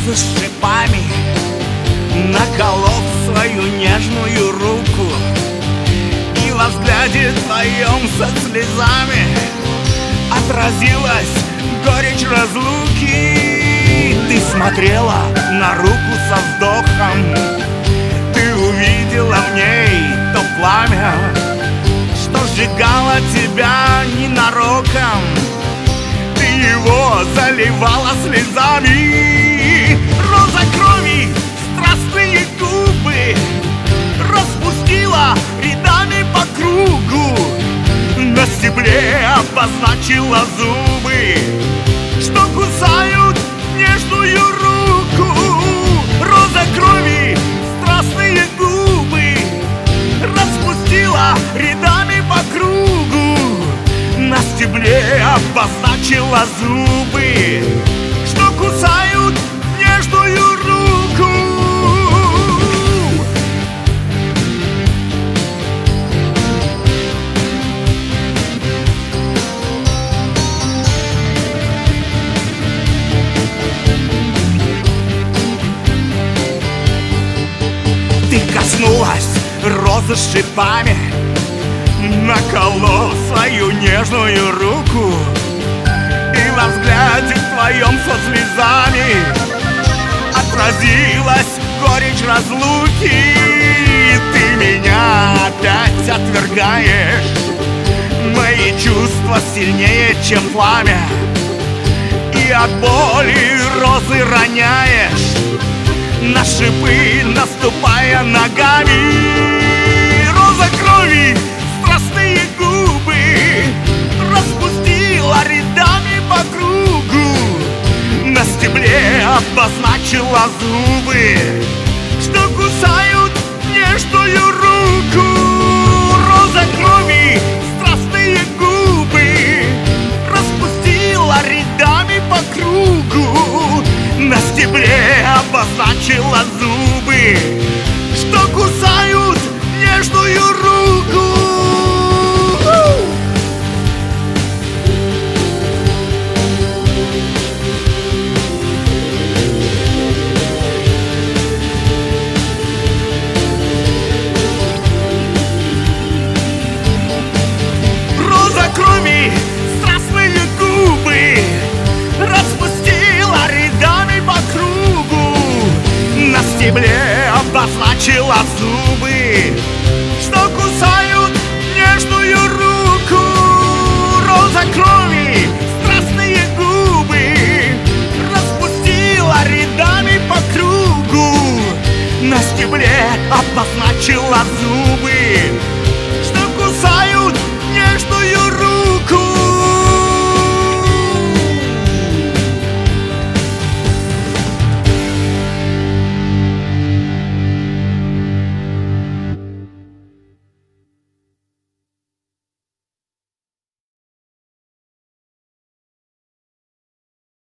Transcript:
розы с шипами, наколов свою нежную руку. И во взгляде твоем со слезами отразилась горечь разлуки. Ты смотрела на руку со вздохом, ты увидела в ней то пламя, что сжигало тебя ненароком. Ты его заливала слезами. Роза крови, страстные губы распустила рядами по кругу. На стебле обозначила зубы, что кусают нежную руку. Роза крови, страстные губы распустила рядами по кругу. На стебле обозначила зубы, что кусают нежную руку. Ты коснулась розы с шипами, наколов свою нежную руку. И во взгляде твоем со слезами отразилась горечь разлуки. Ты меня опять отвергаешь, мои чувства сильнее, чем пламя, и от боли розы роняешь, на шипы наступая ногами. Роза крови, страстные губы распустила рядами по кругу. На стебле обозначила зубы, что кусают нежную руку. Роза крови, страстные губы распустила рядами по кругу. На стебле обозначила зубы, что кусают нежную руку. Роза крови, страстные губы распустила рядами по кругу. На стебле обозначила зубы, что кусают нежную руку. Роза крови, страстные губы распустила рядами по кругу. На стебле обозначила зубы, что кусают нежную руку.